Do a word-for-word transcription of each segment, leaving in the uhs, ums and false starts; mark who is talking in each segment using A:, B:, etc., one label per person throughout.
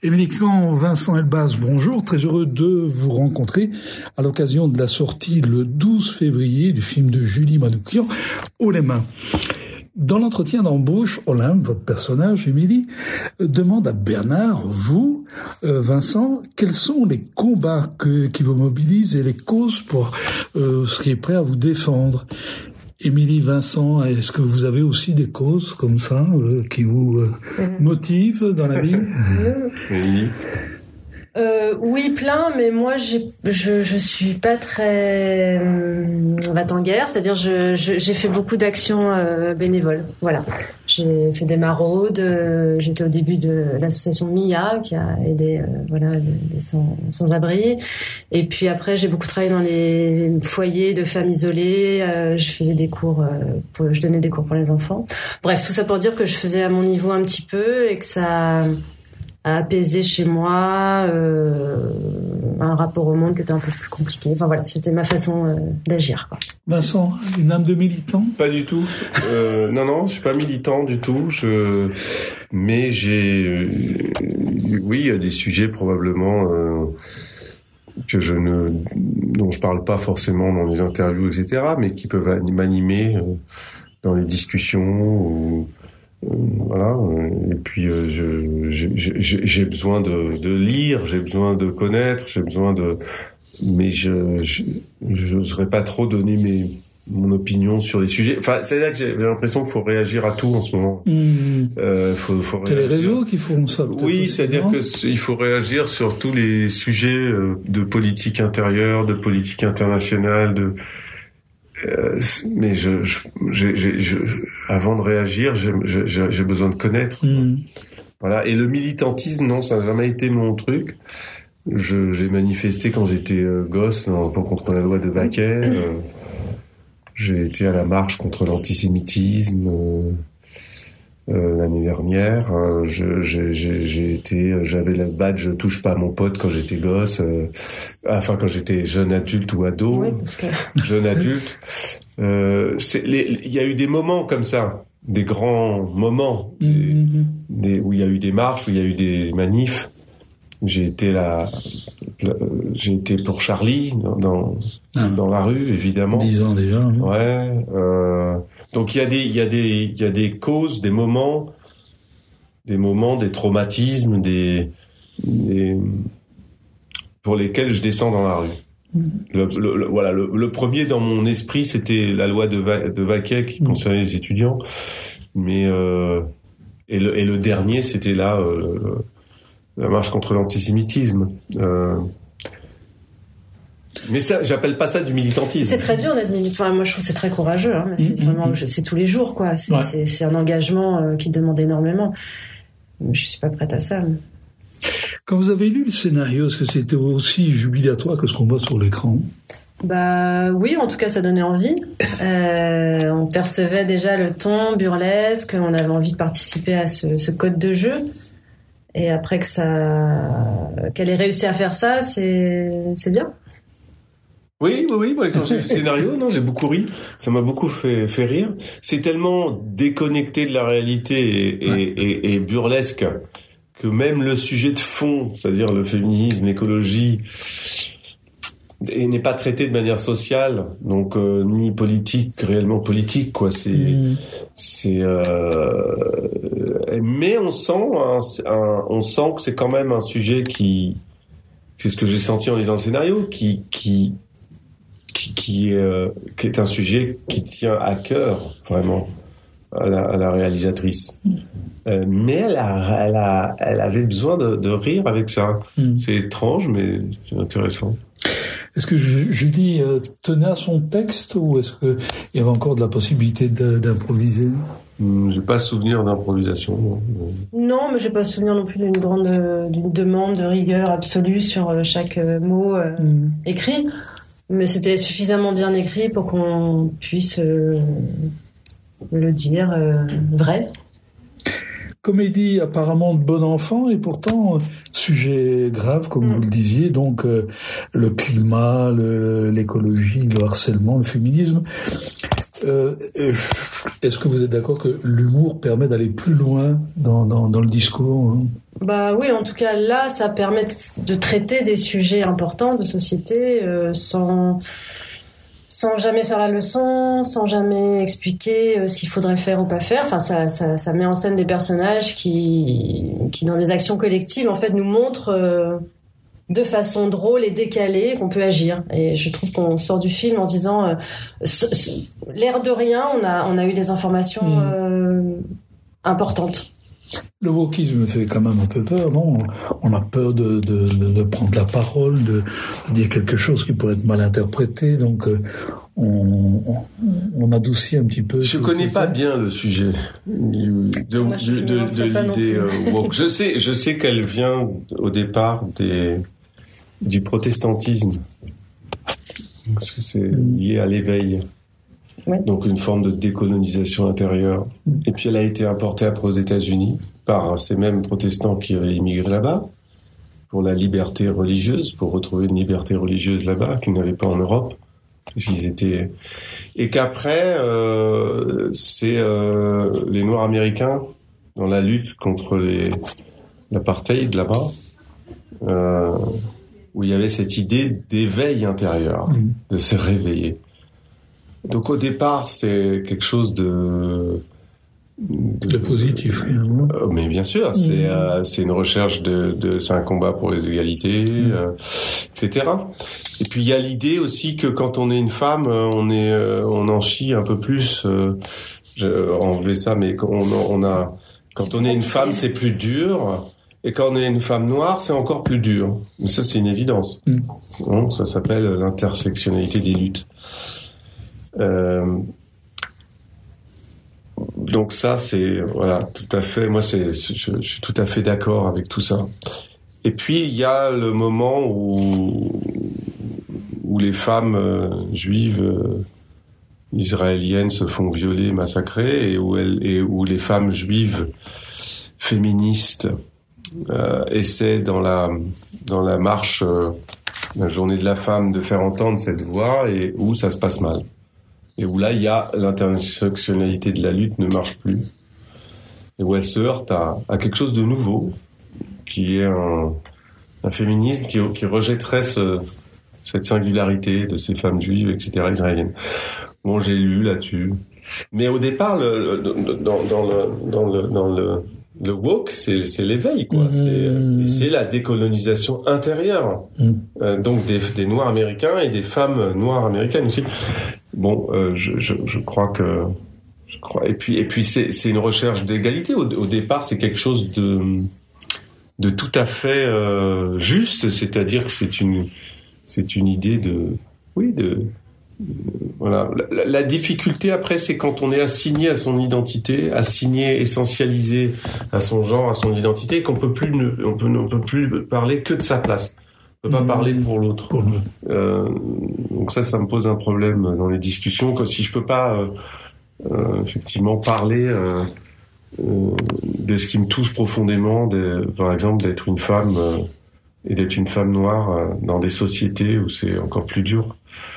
A: Émilie Kahn, Vincent Elbaz, bonjour. Très heureux de vous rencontrer à l'occasion de la sortie le douze février du film de Julie Manoukian, Haut les mains. Dans l'entretien d'embauche, Olympe, votre personnage, Émilie, demande à Bernard, vous, euh, Vincent, quels sont les combats que, qui vous mobilisent et les causes pour euh, vous seriez prêt à vous défendre. Émilie, Vincent, est-ce que vous avez aussi des causes comme ça euh, qui vous euh, motivent dans la vie?
B: Oui.
C: Euh, oui, plein, mais moi, j'ai, je, je suis pas très euh, va-t-en-guerre, c'est-à-dire je, je, j'ai fait beaucoup d'actions euh, bénévoles. Voilà, j'ai fait des maraudes. Euh, j'étais au début de l'association M I A qui a aidé, euh, voilà, les, les sans, sans-abri. Et puis après, j'ai beaucoup travaillé dans les foyers de femmes isolées. Euh, je faisais des cours, euh, pour, je donnais des cours pour les enfants. Bref, tout ça pour dire que je faisais à mon niveau un petit peu et que ça a apaisé chez moi euh, un rapport au monde qui était un peu plus compliqué. Enfin voilà, c'était ma façon euh, d'agir, quoi.
A: Vincent, une âme de militant?
B: Pas du tout. Euh, non, non, je suis pas militant du tout. Je, mais j'ai, euh, oui, il y a des sujets probablement euh, que je ne, dont je parle pas forcément dans les interviews, et cetera, mais qui peuvent m'animer euh, dans les discussions. Ou, Euh, voilà, et puis euh, je, je, je, j'ai besoin de, de lire, j'ai besoin de connaître, j'ai besoin de, mais je, je, j'oserais pas trop donner mes, mon opinion sur les sujets. Enfin, c'est-à-dire que j'ai l'impression qu'il faut réagir à tout en ce moment.
A: Mmh.
B: Euh, faut, faut
A: c'est les réseaux qui font ça.
B: Oui, c'est-à-dire que il faut réagir sur tous les sujets de politique intérieure, de politique internationale, de Euh, mais je, je, j'ai, j'ai, je, avant de réagir, j'ai, j'ai, j'ai besoin de connaître.
A: Mmh.
B: Voilà. Et le militantisme, non, ça n'a jamais été mon truc. Je, j'ai manifesté quand j'étais euh, gosse non, contre la loi de Vaquet. Euh, j'ai été à la marche contre l'antisémitisme euh, euh, l'année dernière. Euh, je, j'ai, j'ai, j'ai été, j'avais le badge "touche pas à mon pote" quand j'étais gosse. Euh, enfin, quand j'étais jeune adulte ou ado.
C: Oui, parce que...
B: jeune adulte. Euh, c'est les, il y a eu des moments comme ça, des grands moments,
A: mmh.
B: des, des, où il y a eu des marches, où il y a eu des manifs. J'ai été là, j'ai été pour Charlie dans dans, ah. dans la rue, évidemment.
A: Dix ans déjà. Hein.
B: Ouais. Euh, donc il y a des, il y a des, il y a des causes, des moments, des moments, des traumatismes, des, des pour lesquels je descends dans la rue. Le, le, le, voilà, le, le premier dans mon esprit, c'était la loi de, Va, de Vaquet qui concernait les étudiants, mais euh, et le et le dernier, c'était là euh, la marche contre l'antisémitisme. Euh, mais ça, j'appelle pas ça du militantisme.
C: C'est très dur d'être militant. Enfin, moi, je trouve que c'est très courageux. Hein, mais c'est mmh, vraiment, mmh. c'est tous les jours, quoi. C'est, ouais. c'est, c'est un engagement euh, qui demande énormément. Mais je suis pas prête à ça. Mais...
A: Quand vous avez lu le scénario, est-ce que c'était aussi jubilatoire que ce qu'on voit sur l'écran?
C: Bah oui, en tout cas, ça donnait envie. Euh, on percevait déjà le ton burlesque, on avait envie de participer à ce, ce code de jeu. Et après que ça, qu'elle ait réussi à faire ça, c'est, c'est bien.
B: Oui, oui, oui. Moi, quand j'ai lu le scénario, non, j'ai beaucoup ri. Ça m'a beaucoup fait, fait rire. C'est tellement déconnecté de la réalité et, ouais. et, et, et burlesque que même le sujet de fond, c'est-à-dire le féminisme, l'écologie, et n'est pas traité de manière sociale, donc euh, ni politique, réellement politique, quoi. C'est, mmh. c'est. Euh, mais on sent, un, un, on sent que c'est quand même un sujet qui, c'est ce que j'ai senti en lisant le scénario, qui, qui, qui, qui, euh, qui est un sujet qui tient à cœur vraiment à la, à la réalisatrice. Mmh. Euh, mais elle a, elle a, elle avait besoin de, de rire avec ça. Mmh. C'est étrange, mais c'est intéressant.
A: Est-ce que Julie euh, tenait à son texte ou est-ce qu'il y avait encore de la possibilité de, d'improviser?
B: Mmh, j'ai pas souvenir d'improvisation. Non,
C: non mais j'ai pas souvenir non plus d'une grande, d'une demande de rigueur absolue sur chaque mot euh, mmh. écrit. Mais c'était suffisamment bien écrit pour qu'on puisse euh, le dire euh, vrai.
A: Comédie apparemment de bon enfant et pourtant sujet grave comme mmh. vous le disiez, donc euh, le climat, le, l'écologie, le harcèlement, le féminisme. Euh, est-ce que vous êtes d'accord que l'humour permet d'aller plus loin dans, dans, dans le discours, hein?
C: Bah oui, en tout cas là, ça permet de traiter des sujets importants de société euh, sans sans jamais faire la leçon, sans jamais expliquer euh, ce qu'il faudrait faire ou pas faire. Enfin, ça, ça, ça met en scène des personnages qui, qui dans des actions collectives, en fait, nous montrent euh, de façon drôle et décalée qu'on peut agir. Et je trouve qu'on sort du film en se disant, euh, c- c- l'air de rien, on a, on a eu des informations euh, importantes.
A: Le wokisme fait quand même un peu peur, non? On a peur de, de, de, de prendre la parole, de, de dire quelque chose qui pourrait être mal interprété, donc euh, on, on, on adoucit un petit peu.
B: Je connais pas ça. bien le sujet du, de,
C: Moi,
B: de, de, de l'idée euh, woke. Je sais, je sais qu'elle vient au départ des, du protestantisme. C'est lié à l'éveil.
C: Oui.
B: Donc une forme de décolonisation intérieure. Et puis elle a été importée après aux États-Unis par ces mêmes protestants qui avaient immigré là-bas pour la liberté religieuse, pour retrouver une liberté religieuse là-bas qu'ils n'avaient pas en Europe, parce étaient et qu'après euh, c'est euh, les Noirs américains dans la lutte contre les l'apartheid là-bas euh, où il y avait cette idée d'éveil intérieur, mmh. de se réveiller. Donc au départ, c'est quelque chose de...
A: de, de positif, finalement.
B: Euh, mais bien sûr, mmh. c'est euh, c'est une recherche de, de c'est un combat pour les égalités, mmh. euh, et cetera. Et puis il y a l'idée aussi que quand on est une femme, on est euh, on en chie un peu plus. Euh, je enlever ça, mais on, on a quand c'est on est une femme, c'est plus dur. Et quand on est une femme noire, c'est encore plus dur. Mais ça, c'est une évidence. Mmh. Bon, ça s'appelle l'intersectionnalité des luttes. Euh, donc ça c'est voilà tout à fait moi c'est je, je suis tout à fait d'accord avec tout ça. Et puis il y a le moment où où les femmes euh, juives euh, israéliennes se font violer, massacrer, et où elles et où les femmes juives féministes euh, essaient dans la dans la marche euh, la journée de la femme de faire entendre cette voix, et où ça se passe mal. Et où là, il y a l'intersectionnalité de la lutte ne marche plus. Et où elle se heurte à, à quelque chose de nouveau, qui est un, un féminisme qui, qui rejetterait ce, cette singularité de ces femmes juives, et cetera, israéliennes. Bon, j'ai lu là-dessus. Mais au départ, le, le, dans, dans le, dans le, dans le, le woke, c'est, c'est l'éveil, quoi. Mmh. C'est, c'est la décolonisation intérieure. Mmh. Euh, donc des, des Noirs américains et des femmes noires américaines aussi. Bon, euh, je, je, je crois que, je crois. Et puis, et puis, c'est, c'est une recherche d'égalité. Au, au départ, c'est quelque chose de, de tout à fait euh, juste. C'est-à-dire que c'est une, c'est une idée de, oui, de, de voilà. La, la difficulté après, c'est quand on est assigné à son identité, assigné, essentialisé à son genre, à son identité, qu'on peut plus, ne, on peut, on peut plus parler que de sa place. On peut pas parler pour l'autre. Euh, donc ça, ça me pose un problème dans les discussions. Que si je peux pas euh, euh, effectivement parler euh, euh, de ce qui me touche profondément, de, par exemple d'être une femme euh, et d'être une femme noire euh, dans des sociétés où c'est encore plus dur.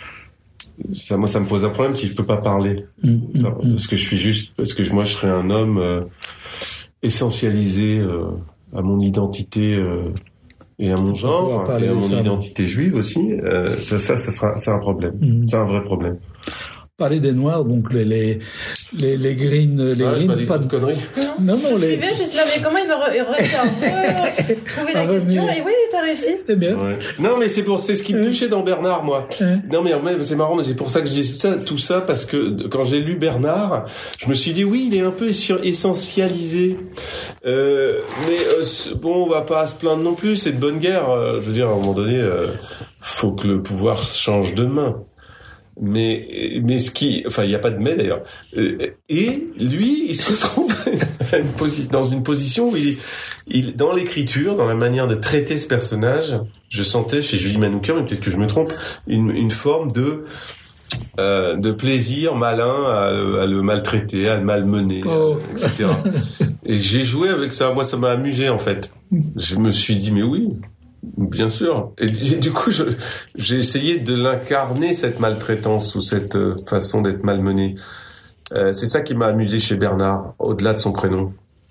B: Ça, moi, ça me pose un problème si je peux pas parler mmh, alors, mmh. parce que je suis juste, parce que moi, je serais un homme euh, essentialisé euh, à mon identité. Euh, Et à mon genre, et à mon identité juive aussi, euh, ça, ça, ça sera, c'est un problème. Mmh. C'est un vrai problème.
A: Parler des Noirs, donc les les les, les green, les
B: ah,
A: green,
B: pas, pas de conneries.
C: Non, non, non. Je les... juste là, mais comment il va re- trouver la question? Et oui, t'as réussi.
A: C'est bien.
B: Ouais. Non, mais c'est pour, c'est ce qui me touchait dans Bernard, moi. Ouais. Non, mais, mais c'est marrant, mais c'est pour ça que je dis ça, tout ça, parce que quand j'ai lu Bernard, je me suis dit oui, il est un peu essentialisé. Euh, mais euh, bon, on va pas se plaindre non plus. C'est de bonne guerre. Euh, je veux dire, à un moment donné, euh, faut que le pouvoir change de main. Mais, mais ce qui, enfin, il n'y a pas de mais d'ailleurs. Et lui, il se retrouve dans une position où il, il, dans l'écriture, dans la manière de traiter ce personnage, je sentais chez Julie Manoukian, mais peut-être que je me trompe, une, une forme de, euh, de plaisir malin à, à le maltraiter, à le malmener, oh. et cetera. Et j'ai joué avec ça. Moi, ça m'a amusé en fait. Je me suis dit, mais oui. Bien sûr. Et du coup, je, j'ai essayé de l'incarner, cette maltraitance ou cette façon d'être malmenée. Euh, c'est ça qui m'a amusé chez Bernard, au-delà de son prénom.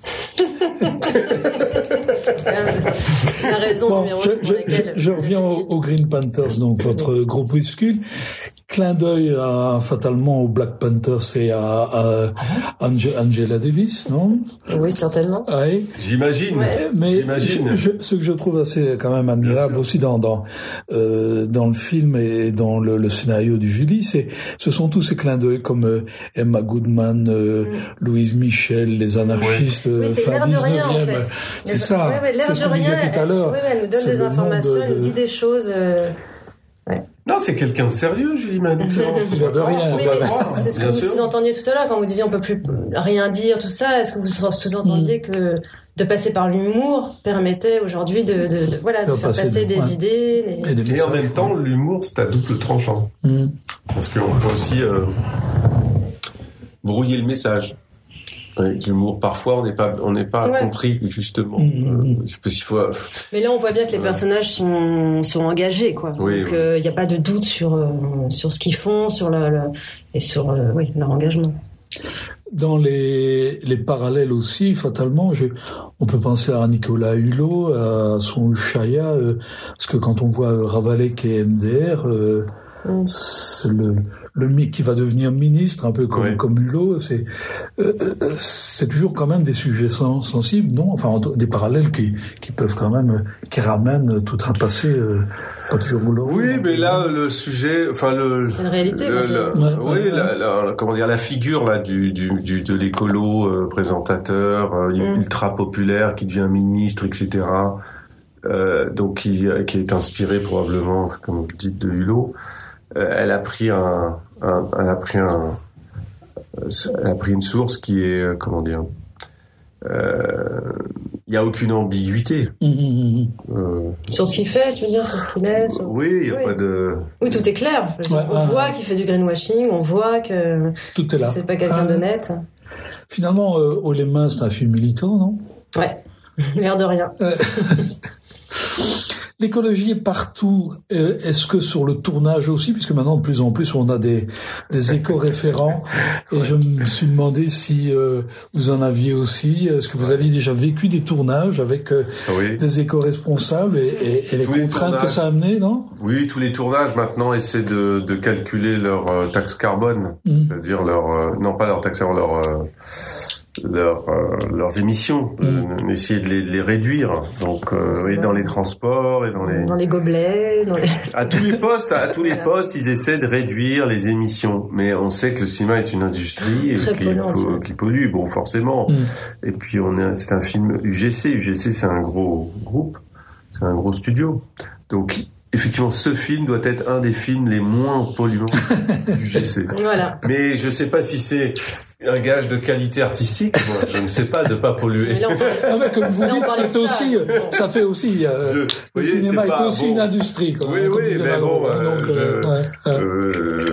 C: La raison
A: bon,
C: numéro
A: je,
C: pour
A: je,
C: laquelle...
A: je, je reviens au, au Green Panthers, donc votre groupuscule. Clin d'œil à, fatalement au Black Panthers et à, à Ange, Angela Davis, non?
C: Oui, certainement.
A: Oui.
B: J'imagine.
A: Ouais, mais
B: J'imagine.
A: Je, je, ce que je trouve assez quand même admirable aussi dans dans euh, dans le film et dans le, le scénario du Julie, c'est ce sont tous ces clins d'œil comme euh, Emma Goodman, euh, mm. Louise Michel, les anarchistes,
C: oui, c'est
A: fin
C: dix-neuvième. En fait.
A: C'est ça.
C: Ouais, ouais,
A: c'est ce qu'on disait tout à l'heure.
C: Oui, elle nous donne des informations, de, de... elle nous dit des choses. Euh... Ouais.
B: Non, c'est quelqu'un de sérieux, Julie Manoukian.
A: L'air de rien.
C: Oui, mais c'est ce que vous sous-entendiez tout à l'heure quand vous disiez on peut plus rien dire, tout ça. Est-ce que vous sous-entendiez mm. que de passer par l'humour permettait aujourd'hui de, de, de voilà de, de faire passer, passer des ouais. idées les...
B: et, des et en même temps, l'humour c'est à double tranchant mm. parce qu'on peut aussi euh, brouiller le message. Avec l'humour, parfois, on n'est pas, on n'est pas ouais. compris, justement. Mmh. Euh, parce qu'il faut...
C: Mais là, on voit bien que les personnages sont, sont engagés, quoi. Oui, Donc, il oui. n'y euh, a pas de doute sur, euh, sur ce qu'ils font, sur le, le et sur, euh, oui, leur engagement.
A: Dans les, les parallèles aussi, fatalement, je, on peut penser à Nicolas Hulot, à son Ushaya, euh, parce que quand on voit Ravalek et M D R, euh, mmh. c'est le, le qui va devenir ministre, un peu comme, ouais. comme Hulot, c'est, euh, c'est toujours quand même des sujets sens, sensibles, non? Enfin, des parallèles qui, qui peuvent quand même, qui ramènent tout un passé, euh, pas toujours boulot.
B: Oui, mais là, le sujet, enfin, le.
C: C'est une réalité,
B: le, le,
C: ouais,
B: Oui, ouais, la, la, comment dire, la figure, là, du, du, du de l'écolo, euh, présentateur, euh, mm. ultra populaire, qui devient ministre, et cetera. Euh, donc, qui, qui est inspiré probablement, comme vous le dites, de Hulot. Euh, elle a pris un, un, elle a pris un, elle a pris une source qui est, comment dire, il euh, y a aucune ambiguïté.
A: Mmh, mmh.
C: Euh, sur ce qu'il fait, tu veux dire, sur ce qu'il est. Sur...
B: Oui, il y a oui. pas de.
C: Oui, tout est clair. Ouais, on ouais, voit ouais. qu'il fait du greenwashing, on voit que.
A: Tout est là.
C: C'est pas quelqu'un ah. d'honnête.
A: Finalement, euh, Haut les mains, c'est un film militant, non?
C: Ouais. L'air de rien.
A: L'écologie est partout. Est-ce que sur le tournage aussi, puisque maintenant de plus en plus on a des des éco-référents, et je me suis demandé si euh, vous en aviez aussi. Est-ce que vous aviez déjà vécu des tournages avec euh, oui. des éco-responsables et, et, et les tous contraintes les que ça a amené, non?
B: Oui, tous les tournages maintenant essaient de, de calculer leur euh, taxe carbone, mmh. c'est-à-dire leur euh, non pas leur taxe, leur euh, Leur, euh, leurs émissions, mmh. euh, essayer de les, de les réduire. Donc, euh, oui, dans les transports et dans les
C: dans les gobelets, dans les...
B: à tous les postes, à tous les postes, ils essaient de réduire les émissions. Mais on sait que le cinéma est une industrie et qui, po- qui pollue, bon, forcément. Mmh. Et puis, on est, c'est un film U G C. U G C, c'est un gros groupe, c'est un gros studio. Donc, effectivement, ce film doit être un des films les moins polluants du U G C.
C: Voilà.
B: Mais je sais pas si c'est un gage de qualité artistique, moi, je ne sais pas, de pas polluer.
A: Mais là, on parle... Comme vous dites, c'est aussi, ça. ça fait aussi, euh, je... le voyez, cinéma est, est aussi bon. Une industrie, quoi.
B: Oui, oui, mais Malo, bon, euh, donc, je... euh, ouais, euh...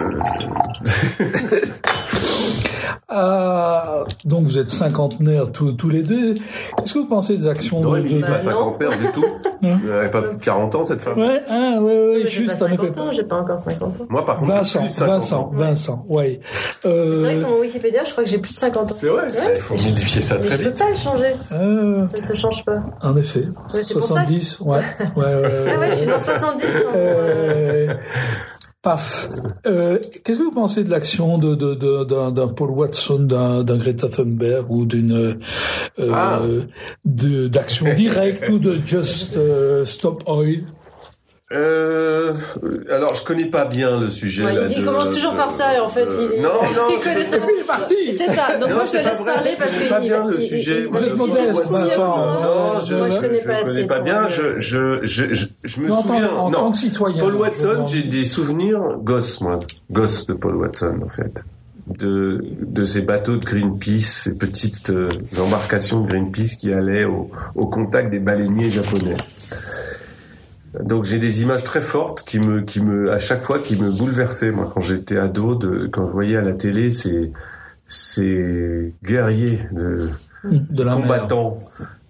A: Euh, donc vous êtes cinquantenaires tous, tous les deux. Qu'est-ce que vous pensez des actions
B: non,
A: de...
B: Non, pas cinquantenaire du tout. Elle n'avait pas plus de quarante ans, cette femme.
A: Ouais, ah, ouais, ouais,
C: oui,
A: juste.
C: J'ai pas cinquante ans, j'ai pas encore cinquante ans.
B: Moi, par contre,
A: Vincent,
B: j'ai plus de cinquante
A: Vincent,
B: ans.
A: Vincent, ouais.
C: Euh... C'est vrai que sur mon Wikipédia, je crois que j'ai plus de cinquante ans.
B: C'est vrai? Ouais. Il faut modifier ça
C: mais
B: très
C: vite.
B: vite.
C: Je peux pas le changer.
A: Euh...
C: Ça ne se change pas.
A: En effet.
C: Ouais,
A: soixante-dix, ouais. ouais, ouais, ouais.
C: Ah ouais, je suis dans soixante-dix.
A: Euh... Paf. Euh, qu'est-ce que vous pensez de l'action de, de, de, d'un, d'un Paul Watson, d'un, d'un Greta Thunberg ou d'une euh, ah. de, d'action directe ou de Just uh, Stop Oil?
B: Euh, alors je connais pas bien le sujet.
C: Ouais,
B: là,
C: il dit,
B: de,
C: il commence toujours
B: de,
C: par ça et en fait
B: de,
C: il,
B: non, non,
C: il connaît très bien.
A: Il est parti.
C: C'est ça. Donc
B: non,
C: moi je te laisse
B: vrai,
C: parler
B: je
C: parce que
B: pas
C: il,
B: bien
C: il,
B: le
C: il,
B: sujet.
A: Vous êtes modeste, Vincent.
B: Non, je,
C: moi je connais
B: je,
C: pas
B: je connais
C: assez.
B: pas bien. Je, je, je, je, je me
A: non,
B: souviens.
A: En, en
B: non.
A: tant que citoyen.
B: Paul Watson, j'ai des souvenirs gosses, moi, gosses de Paul Watson en fait. De, de ces bateaux de Greenpeace, ces petites euh, embarcations de Greenpeace qui allaient au, au contact des baleiniers japonais. Donc j'ai des images très fortes qui me, qui me, à chaque fois, qui me bouleversaient. Moi, quand j'étais ado, de, quand je voyais à la télé ces, ces guerriers de,
A: de
B: ces
A: la
B: combattants
A: mer.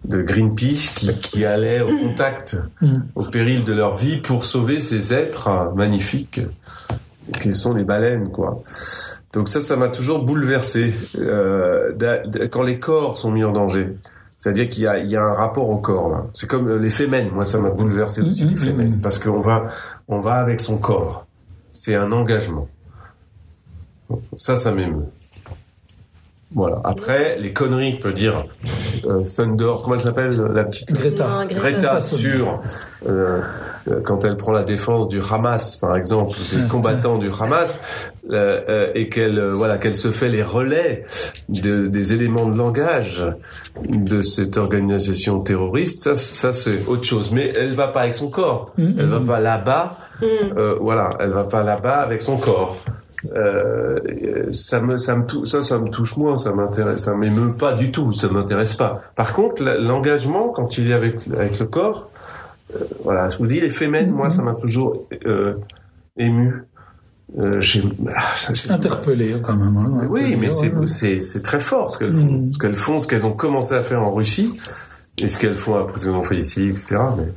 B: de Greenpeace qui, qui allaient au contact, mmh. au péril de leur vie pour sauver ces êtres magnifiques qui sont les baleines, quoi. Donc ça, ça m'a toujours bouleversé euh, quand les corps sont mis en danger. C'est-à-dire qu'il y a, il y a un rapport au corps, là. C'est comme les fémènes. Moi, ça m'a bouleversé aussi, mmh, les fémènes. Mmh. Parce qu'on va, on va avec son corps. C'est un engagement. Ça, ça m'émeut. Voilà. Après, les conneries, je peux dire, euh, Thunder, comment elle s'appelle, la petite
A: Greta.
C: Non, Greta.
B: Greta sur, euh, quand elle prend la défense du Hamas, par exemple, des combattants du Hamas, euh, euh, et qu'elle, euh, voilà, qu'elle se fait les relais de, des éléments de langage de cette organisation terroriste, ça, ça c'est autre chose. Mais elle va pas avec son corps. Mm-hmm. Elle va pas là-bas. Mm. Euh, voilà, elle va pas là-bas avec son corps. Euh, ça me, ça me touche, ça, ça me touche moins, ça m'intéresse, ça m'émeut pas du tout, ça m'intéresse pas. Par contre, l'engagement, quand il est avec, avec le corps, euh, voilà, je vous dis, les fémènes, moi, ça m'a toujours, euh, ému. Euh, j'ai, ah, j'ai
A: interpellé, quand même, hein,
B: oui, mais c'est, c'est, c'est très fort, ce qu'elles font, mm. ce qu'elles font, ce qu'elles ont commencé à faire en Russie, et ce qu'elles font après, ce qu'elles ont fait ici, et cetera, mais...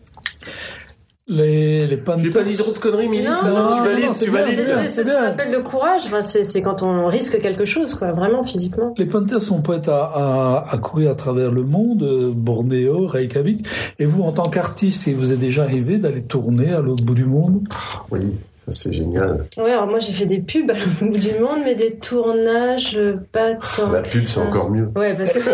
A: Les, les Panthers.
B: J'ai pas dit trop de conneries, Milly.
C: Non,
B: ça,
C: non,
B: tu valides,
C: non,
B: tu valides.
C: C'est, c'est, c'est ce qu'on appelle le courage. Enfin, c'est, c'est quand on risque quelque chose, quoi, vraiment physiquement.
A: Les Panthers sont prêts à, à, à courir à travers le monde, Bornéo, Reykjavik. Et vous, en tant qu'artiste, il vous est déjà arrivé d'aller tourner à l'autre bout du monde?
B: Oui. Ça, c'est génial.
C: Ouais, alors moi, j'ai fait des pubs à l'autre bout du monde, mais des tournages, pas tant.
B: La pub, c'est encore mieux.
C: Ouais, parce que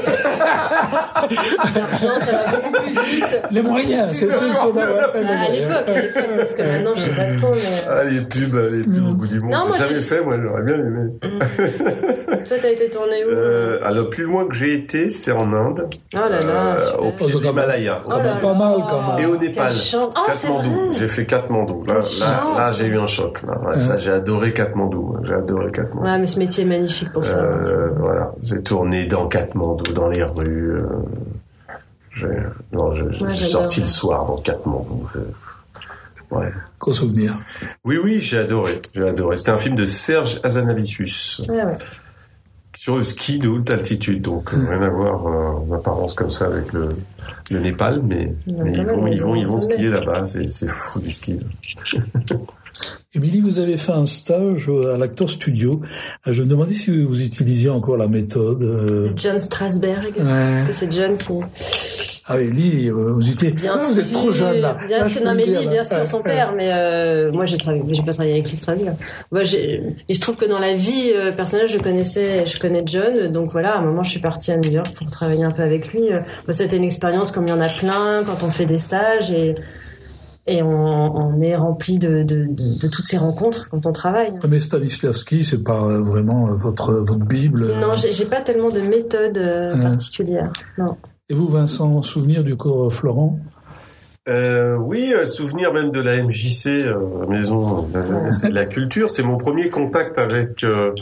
C: l'argent, ça va beaucoup plus vite.
A: Les moyens, c'est ça.
C: À l'époque, à l'époque, parce que maintenant, je sais pas trop, mais...
B: Ah, les pubs, les pubs mmh. au bout du monde. Non, j'ai jamais j'ai... fait, moi, j'aurais bien aimé.
C: Mmh. Toi, t'as été tourné où?
B: euh, Alors, plus loin que j'ai été, c'était en Inde.
C: Oh là là,
B: euh, au pied de l'Himalaya.
A: Oh là pas mal, quand même.
B: Et au Népal.
C: Oh,
B: Katmandou. J'ai fait Katmandou. Là, là, là, j'ai eu un choc, là. Ouais, ça, j'ai adoré Katmandou. J'ai adoré Katmandou.
C: Ouais, mais ce métier est magnifique pour ça.
B: Euh, voilà. J'ai tourné dans Katmandou, dans les rues. Euh, j'ai, non, j'ai, ouais, j'ai sorti le soir dans Katmandou. Je, ouais.
A: Gros souvenir.
B: Oui, oui, j'ai adoré. J'ai adoré. C'était un film de Serge Hazanavicius.
C: Ouais, ouais.
B: Sur le ski de haute altitude. Donc, mmh. rien à voir, euh, en apparence comme ça avec le, le Népal, mais, mais ils vont, ils vont, ils vont skier là-bas. C'est, c'est fou du ski.
A: Émilie, vous avez fait un stage à l'Actor Studio. Je me demandais si vous utilisiez encore la méthode. Euh...
C: John Strasberg. Ouais. Parce que c'est John qui...
A: Ah oui, Lee, vous étiez...
C: Bien
A: ah,
C: sûr,
A: vous êtes trop jeune, là.
C: Bien
A: là,
C: sûr, non mais Lee, bien sûr, son père. Mais euh, moi, j'ai travaillé, j'ai pas travaillé avec Lee Strasberg. Moi, j'ai... Il se trouve que dans la vie euh, personnelle, je connaissais, je connais John. Donc voilà, à un moment, je suis partie à New York pour travailler un peu avec lui. Bah, c'était une expérience comme il y en a plein quand on fait des stages et... Et on, on est rempli de, de, de, de toutes ces rencontres quand on travaille.
A: Mais Stanislavski, c'est pas vraiment votre, votre Bible.
C: Non, j'ai, j'ai pas tellement de méthode euh, euh. particulière. Non.
A: Et vous, Vincent, souvenir du cours Florent?
B: Euh, oui, euh, souvenir même de la M J C, euh, maison de la, la culture. C'est mon premier contact avec euh,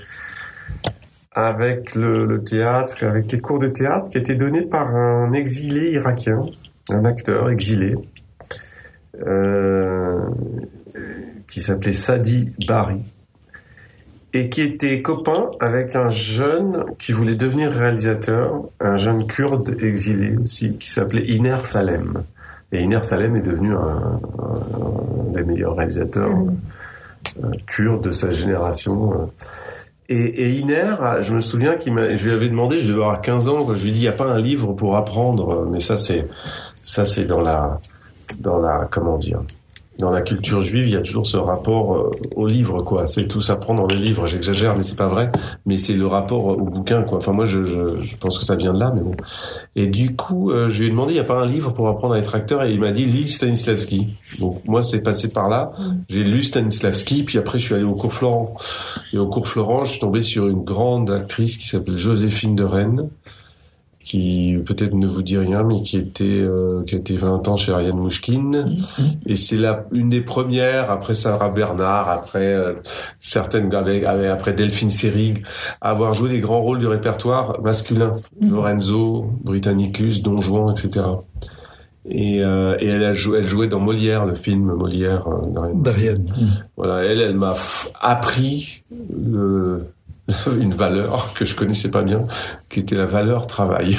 B: avec le, le théâtre, avec les cours de théâtre qui étaient donnés par un exilé irakien, un acteur exilé. Euh, qui s'appelait Sadi Bari et qui était copain avec un jeune qui voulait devenir réalisateur, un jeune kurde exilé aussi qui s'appelait Iner Salem. Et Iner Salem est devenu un, un, un des meilleurs réalisateurs mmh. euh, kurdes de sa génération. Et, et Iner, je me souviens qu'il m'a, je lui avais demandé, je devais avoir quinze ans, quoi, je lui ai dit il y a pas un livre pour apprendre, mais ça c'est ça c'est dans la dans la comment dire dans la culture juive, il y a toujours ce rapport euh, au livre, quoi. C'est tout s'apprend dans les livres. J'exagère, mais c'est pas vrai. Mais c'est le rapport au bouquin, quoi. Enfin, moi, je, je, je pense que ça vient de là, mais bon. Et du coup, euh, je lui ai demandé, il y a pas un livre pour apprendre à être acteur, et il m'a dit, lis Stanislavski. Donc, moi, c'est passé par là. Mmh. J'ai lu Stanislavski, puis après, je suis allé au cours Florent. Et au cours Florent, je suis tombé sur une grande actrice qui s'appelle Joséphine de Rennes, qui peut-être ne vous dit rien, mais qui était euh, qui a été vingt ans chez Ariane Mouchkine, mmh. et c'est la une des premières après Sarah Bernard, après euh, certaines avec, avec après Delphine Seyrig, à avoir joué les grands rôles du répertoire masculin, mmh. Lorenzo, Britannicus, Don Juan, et cetera. Et, euh, et elle a joué, elle jouait dans Molière, le film Molière euh, d'Ariane.
A: d'Ariane. Mmh.
B: Voilà, elle, elle m'a f- appris le une valeur que je connaissais pas bien, qui était la valeur travail.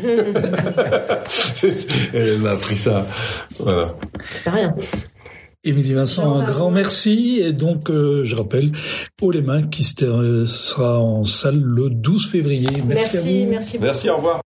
B: Elle m'a appris ça. Voilà.
C: C'est pas rien.
A: Émilie Vincent, un grand merci. Et donc, euh, je rappelle, Haut les mains qui sera en salle le douze février. Merci,
C: merci
A: à vous.
C: Merci,
B: merci, au revoir.